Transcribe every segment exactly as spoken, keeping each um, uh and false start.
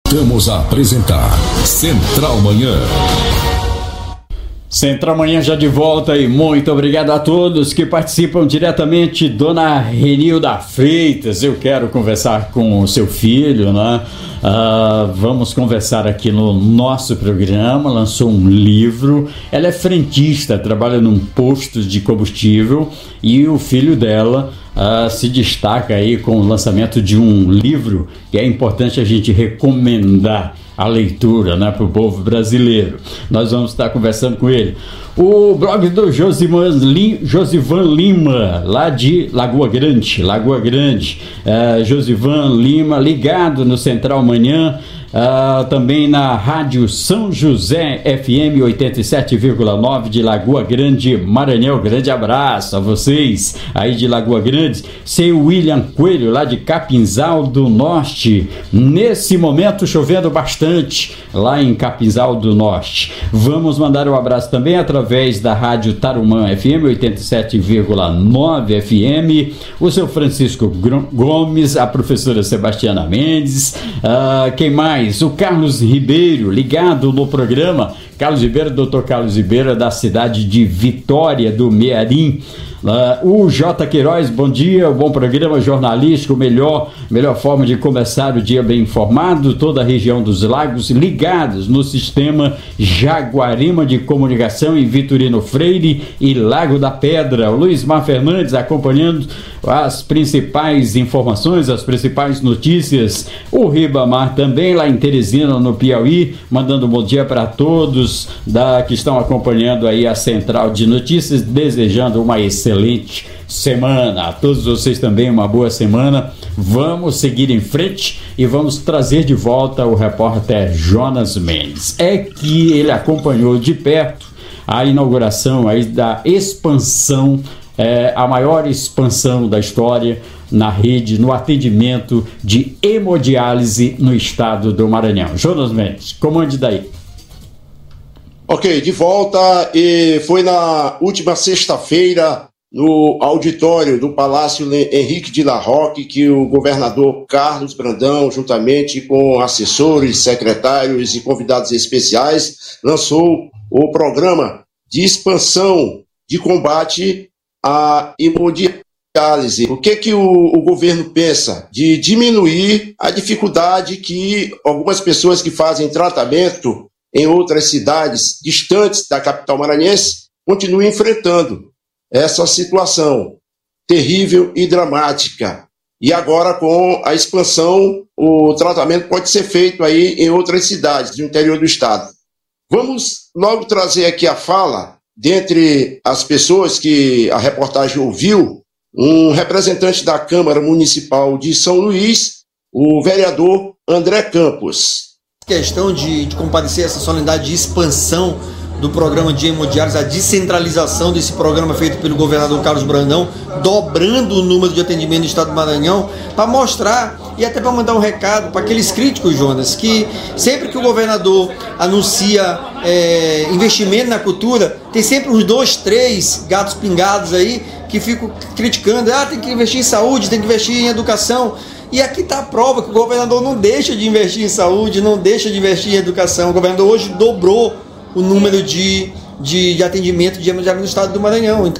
Voltamos a apresentar Central Manhã. Central Manhã já de volta e muito obrigado a todos que participam diretamente. Dona Renilda Freitas, eu quero conversar com o seu filho, né? Uh, vamos conversar aqui no nosso programa. Lançou um livro, ela é frentista, trabalha num posto de combustível e o filho dela uh, se destaca aí com o lançamento de um livro que é importante a gente recomendar a leitura, né, para o povo brasileiro. Nós vamos estar conversando com ele. O blog do Josivan, Lim, Josivan Lima, lá de Lagoa Grande, Lagoa Grande. Uh, Josivan Lima, ligado no Central Manhã, uh, também na Rádio São José F M oitenta e sete vírgula nove de Lagoa Grande, Maranhão. Grande abraço a vocês aí de Lagoa Grande. Seu William Coelho, lá de Capinzal do Norte. Nesse momento chovendo bastante lá em Capinzal do Norte. Vamos mandar um abraço também através da Rádio Tarumã F M oitenta e sete vírgula nove F M, o seu Francisco Gomes, a professora Sebastiana Mendes, uh, quem mais? O Carlos Ribeiro, ligado no programa. Carlos Ribeiro, doutor Carlos Ribeiro, da cidade de Vitória do Mearim. Uh, o J. Queiroz, bom dia, bom programa jornalístico, melhor, melhor forma de começar o dia bem informado, toda a região dos lagos ligados no sistema Jaguarema de comunicação em Vitorino Freire e Lago da Pedra. O Luiz Mar Fernandes acompanhando as principais informações, as principais notícias. O Ribamar também lá em Teresina, no Piauí, mandando um bom dia para todos da, que estão acompanhando aí a Central de Notícias, desejando uma excelente Excelente semana. A todos vocês também uma boa semana. Vamos seguir em frente e vamos trazer de volta o repórter Jonas Mendes. É que ele acompanhou de perto a inauguração aí da expansão, é, a maior expansão da história na rede, no atendimento de hemodiálise no estado do Maranhão. Jonas Mendes, comande daí. Ok, de volta, e foi na última sexta-feira no auditório do Palácio Henrique de La Roque que o governador Carlos Brandão, juntamente com assessores, secretários e convidados especiais, lançou o programa de expansão de combate à hemodiálise. O que que o, o governo pensa? De diminuir a dificuldade que algumas pessoas que fazem tratamento em outras cidades distantes da capital maranhense continuam enfrentando essa situação terrível e dramática. E agora, com a expansão, o tratamento pode ser feito aí em outras cidades do interior do estado. Vamos logo trazer aqui a fala, dentre as pessoas que a reportagem ouviu, um representante da Câmara Municipal de São Luís, o vereador André Campos. Questão de, de comparecer a essa solenidade de expansão do programa de hemodiálise, a descentralização desse programa feito pelo governador Carlos Brandão, dobrando o número de atendimento do estado do Maranhão, para mostrar e até para mandar um recado para aqueles críticos, Jonas, que sempre que o governador anuncia é, investimento na cultura, tem sempre uns dois, três gatos pingados aí que ficam criticando, ah, tem que investir em saúde, tem que investir em educação. E aqui está a prova que o governador não deixa de investir em saúde, não deixa de investir em educação. O governador hoje dobrou o número de, de, de atendimento de hemodiálise no estado do Maranhão.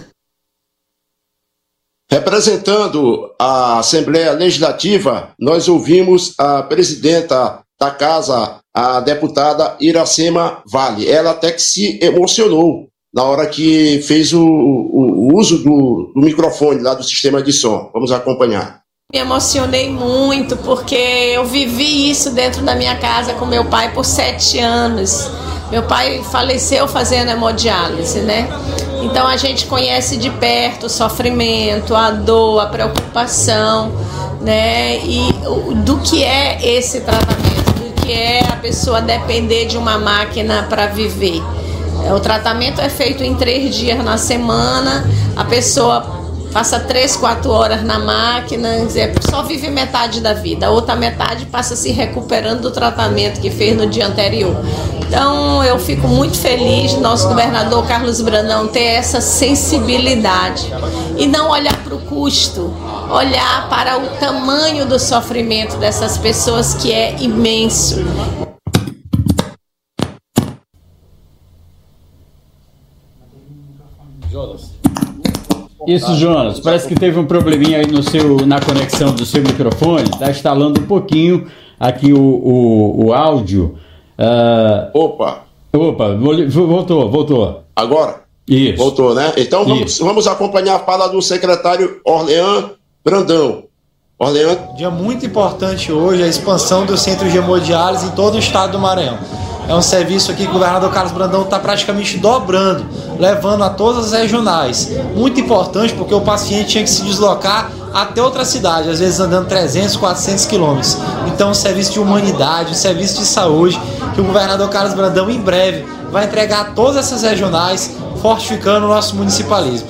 Representando a Assembleia Legislativa, nós ouvimos a presidenta da Casa, a deputada Iracema Vale. Ela até que se emocionou na hora que fez o, o, o uso do, do microfone lá do sistema de som. Vamos acompanhar. Me emocionei muito porque eu vivi isso dentro da minha casa com meu pai por sete anos. Meu pai faleceu fazendo hemodiálise, né? Então a gente conhece de perto o sofrimento, a dor, a preocupação, né? E do que é esse tratamento, do que é a pessoa depender de uma máquina para viver. O tratamento é feito em três dias na semana, a pessoa passa três, quatro horas na máquina, só vive metade da vida, a outra metade passa se recuperando do tratamento que fez no dia anterior. Então eu fico muito feliz do nosso governador Carlos Brandão ter essa sensibilidade e não olhar para o custo, olhar para o tamanho do sofrimento dessas pessoas, que é imenso. Isso, Jonas, parece que teve um probleminha aí no seu, na conexão do seu microfone, está instalando um pouquinho aqui o, o, o áudio. Uh... Opa! Opa, voltou, voltou. Agora? Isso. Voltou, né? Então vamos, vamos acompanhar a fala do secretário Orlean Brandão. Orlean. Dia muito importante hoje, a expansão do centro de hemodiálise em todo o estado do Maranhão. É um serviço aqui que o governador Carlos Brandão está praticamente dobrando, levando a todas as regionais. Muito importante porque o paciente tinha que se deslocar até outra cidade, às vezes andando trezentos, quatrocentos quilômetros. Então um serviço de humanidade, um serviço de saúde, que o governador Carlos Brandão em breve vai entregar a todas essas regionais, fortificando o nosso municipalismo.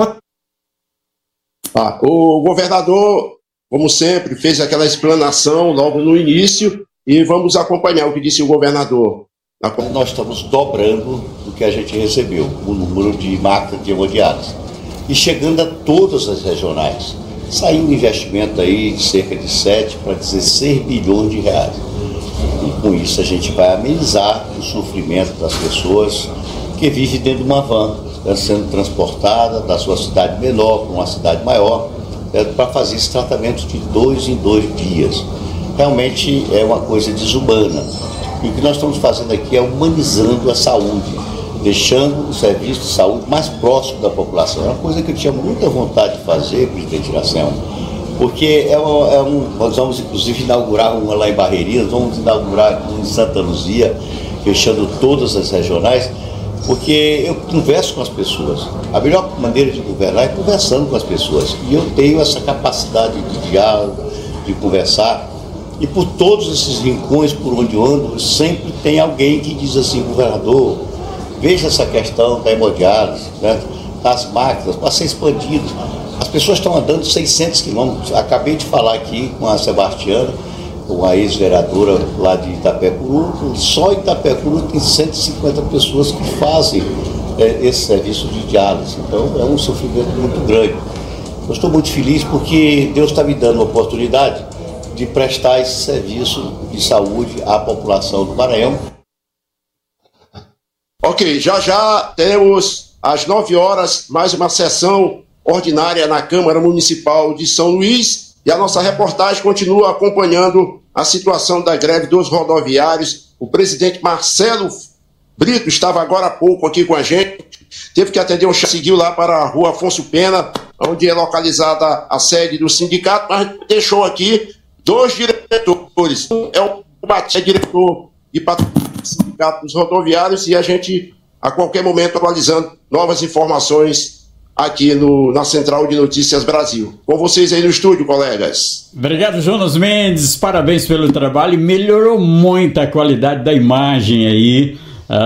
Ah, o governador, como sempre, fez aquela explanação logo no início e vamos acompanhar o que disse o governador. Nós estamos dobrando o que a gente recebeu, o número de máquinas de hemodiálise, e chegando a todas as regionais. Saiu um investimento aí de cerca de sete para dezesseis bilhões de reais. E com isso a gente vai amenizar o sofrimento das pessoas que vivem dentro de uma van, sendo transportada da sua cidade menor para uma cidade maior, é, para fazer esse tratamento de dois em dois dias. Realmente é uma coisa desumana. E o que nós estamos fazendo aqui é humanizando a saúde, deixando o serviço de saúde mais próximo da população. É uma coisa que eu tinha muita vontade de fazer, presidente Iracema, porque é, uma, é um, nós vamos inclusive inaugurar uma lá em Barreirinhas, vamos inaugurar uma em Santa Luzia, fechando todas as regionais, porque eu converso com as pessoas. A melhor maneira de governar é conversando com as pessoas. E eu tenho essa capacidade de diálogo, de conversar. E por todos esses rincões por onde eu ando, sempre tem alguém que diz assim: governador, veja essa questão da hemodiálise, né, das máquinas, para ser expandido. As pessoas estão andando seiscentos quilômetros. Acabei de falar aqui com a Sebastiana, com a ex-vereadora lá de Itapecuru. Só em Itapecuru tem cento e cinquenta pessoas que fazem é, esse serviço de diálise. Então é um sofrimento muito grande. Eu estou muito feliz porque Deus está me dando a oportunidade de prestar esse serviço de saúde à população do Maranhão. Ok, já já temos às nove horas mais uma sessão ordinária na Câmara Municipal de São Luís e a nossa reportagem continua acompanhando a situação da greve dos rodoviários. O presidente Marcelo Brito estava agora há pouco aqui com a gente, teve que atender um seguiu lá para a rua Afonso Pena, onde é localizada a sede do sindicato, mas deixou aqui dois diretores. É o Batista, é diretor e patrão do sindicato dos rodoviários, e a gente, a qualquer momento, atualizando novas informações aqui no, na Central de Notícias Brasil. Com vocês aí no estúdio, colegas. Obrigado, Jonas Mendes. Parabéns pelo trabalho. Melhorou muito a qualidade da imagem aí.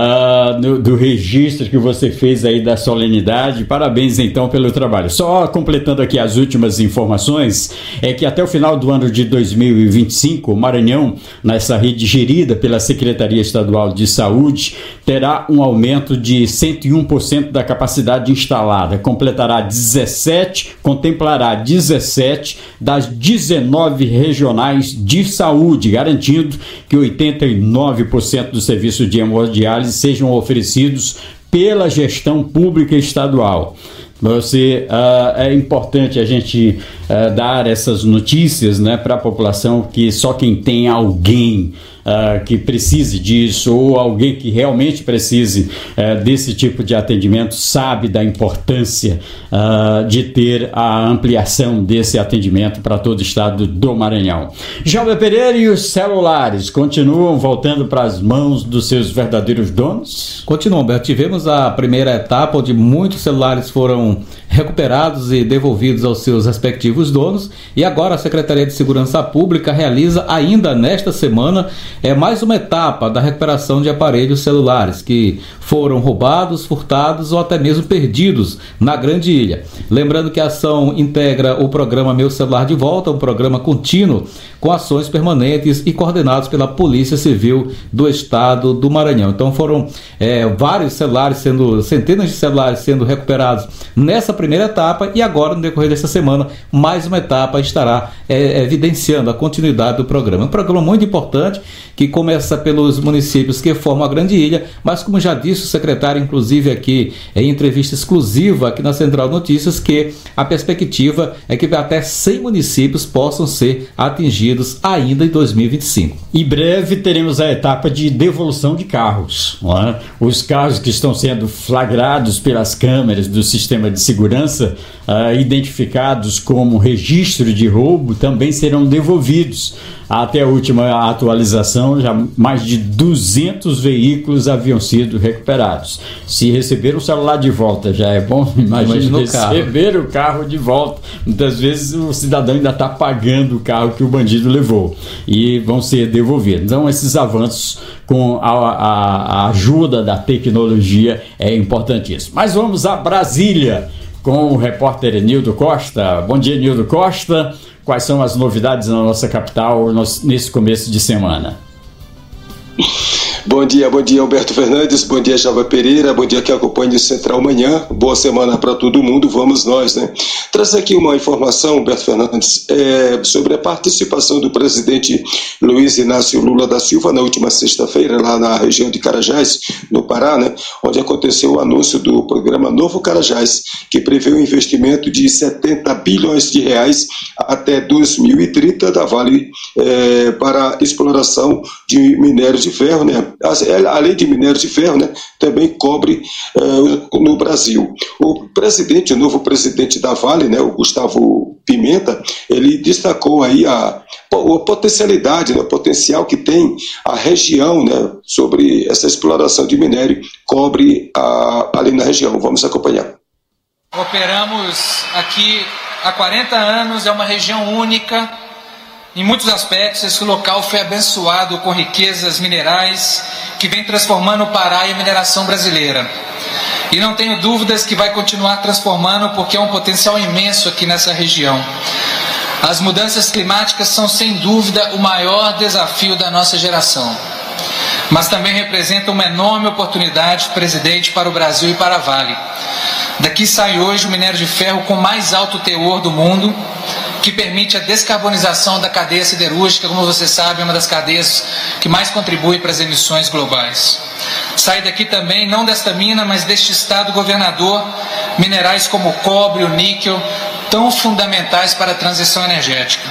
Uh, do, do registro que você fez aí da solenidade. Parabéns então pelo trabalho. Só completando aqui as últimas informações, é que até o final do ano de dois mil e vinte e cinco, o Maranhão, nessa rede gerida pela Secretaria Estadual de Saúde, terá um aumento de cento e um por cento da capacidade instalada, completará dezessete, contemplará dezessete das dezenove regionais de saúde, garantindo que oitenta e nove por cento do serviço de hemodiálise sejam oferecidos pela gestão pública estadual. Você, uh, é importante a gente uh, dar essas notícias, né, para a população, que só quem tem alguém uh, que precise disso, ou alguém que realmente precise uh, desse tipo de atendimento, sabe da importância uh, de ter a ampliação desse atendimento para todo o estado do Maranhão. Jovem Pereira, e os celulares continuam voltando para as mãos dos seus verdadeiros donos? Continuam, Beto. Tivemos a primeira etapa onde muitos celulares foram recuperados e devolvidos aos seus respectivos donos, e agora a Secretaria de Segurança Pública realiza ainda nesta semana é mais uma etapa da recuperação de aparelhos celulares que foram roubados, furtados ou até mesmo perdidos na Grande Ilha. Lembrando que a ação integra o programa Meu Celular de Volta, um programa contínuo com ações permanentes e coordenados pela Polícia Civil do Estado do Maranhão. Então foram é, vários celulares sendo, centenas de celulares sendo recuperados nessa primeira etapa, e agora, no decorrer desta semana, mais uma etapa estará é, evidenciando a continuidade do programa. Um programa muito importante que começa pelos municípios que formam a Grande Ilha, mas como já disse o secretário, inclusive aqui em entrevista exclusiva aqui na Central Notícias, que a perspectiva é que até cem municípios possam ser atingidos ainda em dois mil e vinte e cinco. Em breve teremos a etapa de devolução de carros, não é? Os carros que estão sendo flagrados pelas câmeras do sistema de segurança, uh, identificados como registro de roubo, também serão devolvidos. Até a última atualização, já mais de duzentos veículos haviam sido recuperados. Se receber o celular de volta já é bom, imagina receber carro. o carro de volta. Muitas vezes o cidadão ainda está pagando o carro que o bandido levou e vão ser devolvidos. Então, esses avanços com a, a, a ajuda da tecnologia é importantíssimo. Mas vamos a Brasília com o repórter Nildo Costa. Bom dia, Nildo Costa. Quais são as novidades na nossa capital nesse começo de semana? Bom dia, bom dia Alberto Fernandes, bom dia Java Pereira, bom dia que acompanha o Central Manhã, boa semana para todo mundo, vamos nós, né? Traz aqui uma informação, Alberto Fernandes, é, sobre a participação do presidente Luiz Inácio Lula da Silva na última sexta-feira, lá na região de Carajás, no Pará, né? Onde aconteceu o anúncio do programa Novo Carajás, que prevê um investimento de setenta bilhões de reais até dois mil e trinta da Vale é, para exploração de minérios de ferro, né? Além de minérios de ferro, né, também cobre uh, no Brasil. O presidente, o novo presidente da Vale, né, o Gustavo Pimenta, ele destacou aí a, a potencialidade, né, o potencial que tem a região, né, sobre essa exploração de minério, cobre a, ali na região. Vamos acompanhar. Operamos aqui há quarenta anos, é uma região única. Em muitos aspectos, esse local foi abençoado com riquezas minerais que vem transformando o Pará e a mineração brasileira. E não tenho dúvidas que vai continuar transformando, porque é um potencial imenso aqui nessa região. As mudanças climáticas são, sem dúvida, o maior desafio da nossa geração. Mas também representam uma enorme oportunidade, presidente, para o Brasil e para a Vale. Daqui sai hoje o minério de ferro com mais alto teor do mundo, que permite a descarbonização da cadeia siderúrgica, como você sabe, é uma das cadeias que mais contribui para as emissões globais. Sai daqui também, não desta mina, mas deste estado governador, minerais como o cobre, o níquel, tão fundamentais para a transição energética.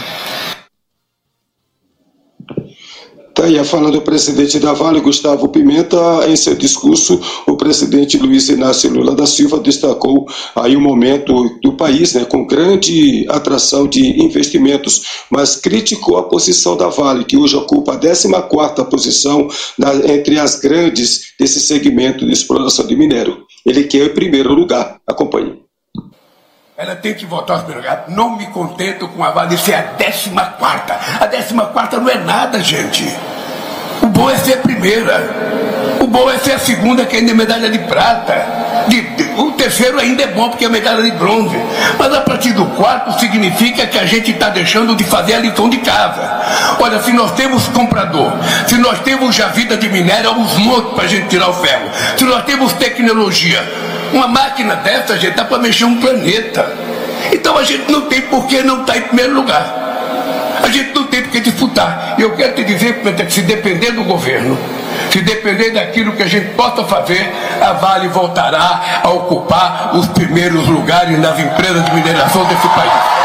Tá aí a fala do presidente da Vale, Gustavo Pimenta. Em seu discurso, o presidente Luiz Inácio Lula da Silva destacou aí o momento do país, né, com grande atração de investimentos, mas criticou a posição da Vale, que hoje ocupa a décima quarta posição na, entre as grandes desse segmento de exploração de minério. Ele quer o primeiro lugar. Acompanhe. Ela tem que voltar aos primeiros lugares. Não me contento com a Vale ser a décima quarta. A décima quarta não é nada, gente. O bom é ser a primeira. O bom é ser a segunda, que ainda é medalha de prata. De, de, o terceiro ainda é bom, porque é medalha de bronze. Mas a partir do quarto significa que a gente está deixando de fazer a lição de casa. Olha, se nós temos comprador, se nós temos já vida de minério, há uns montes para a gente tirar o ferro. Se nós temos tecnologia, uma máquina dessa, gente, dá para mexer um planeta. Então a gente não tem por que não estar em primeiro lugar. A gente não tem por que disputar. E eu quero te dizer que se depender do governo, se depender daquilo que a gente possa fazer, a Vale voltará a ocupar os primeiros lugares nas empresas de mineração desse país.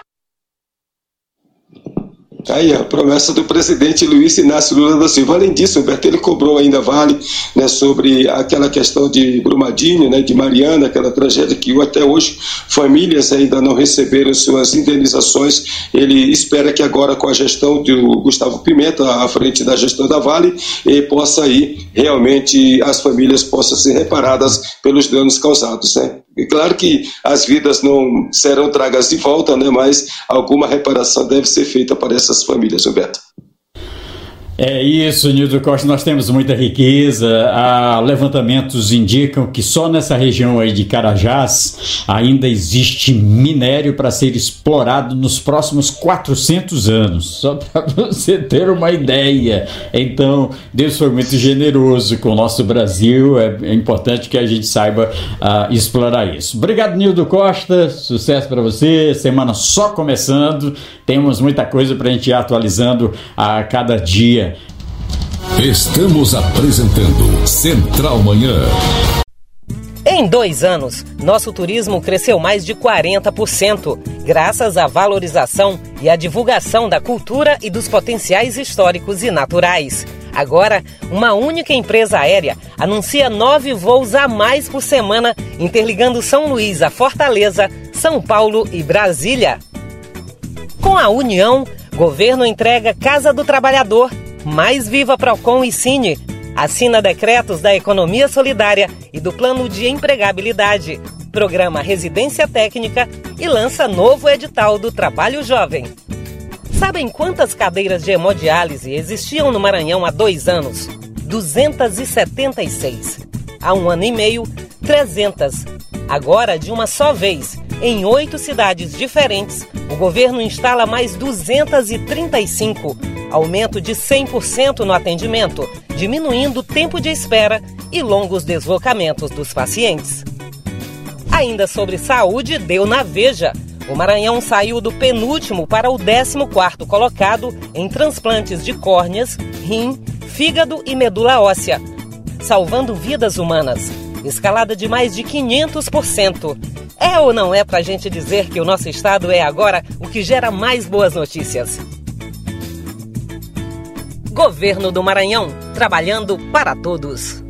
Aí a promessa do presidente Luiz Inácio Lula da Silva. Além disso, Humberto, ele cobrou ainda a Vale, né, sobre aquela questão de Brumadinho, né, de Mariana, aquela tragédia que até hoje famílias ainda não receberam suas indenizações. Ele espera que agora, com a gestão do Gustavo Pimenta à frente da gestão da Vale, ele possa aí realmente as famílias possam ser reparadas pelos danos causados, né? E claro que as vidas não serão tragas de volta, né, mas alguma reparação deve ser feita para essas famílias, Roberto. É isso, Nildo Costa, nós temos muita riqueza. Ah, levantamentos indicam que só nessa região aí de Carajás ainda existe minério para ser explorado nos próximos quatrocentos anos, só para você ter uma ideia. Então, Deus foi muito generoso com o nosso Brasil, é, é importante que a gente saiba ah, explorar isso. Obrigado, Nildo Costa, sucesso para você, semana só começando, temos muita coisa para a gente ir atualizando a cada dia. Estamos apresentando Central Manhã. Em dois anos, nosso turismo cresceu mais de quarenta por cento, graças à valorização e à divulgação da cultura e dos potenciais históricos e naturais. Agora, uma única empresa aérea anuncia nove voos a mais por semana, interligando São Luís a Fortaleza, São Paulo e Brasília. Com a união, governo entrega Casa do Trabalhador, mais Viva Procon e Cine, assina decretos da economia solidária e do plano de empregabilidade, programa Residência Técnica e lança novo edital do Trabalho Jovem. Sabem quantas cadeiras de hemodiálise existiam no Maranhão há dois anos? duzentas e setenta e seis. Há um ano e meio, trezentas. Agora, de uma só vez, em oito cidades diferentes, o governo instala mais duzentas e trinta e cinco, aumento de cem por cento no atendimento, diminuindo o tempo de espera e longos deslocamentos dos pacientes. Ainda sobre saúde, deu na Veja. O Maranhão saiu do penúltimo para o décimo quarto colocado em transplantes de córneas, rim, fígado e medula óssea, salvando vidas humanas. Escalada de mais de quinhentos por cento. É ou não é pra gente dizer que o nosso estado é agora o que gera mais boas notícias? Governo do Maranhão, trabalhando para todos.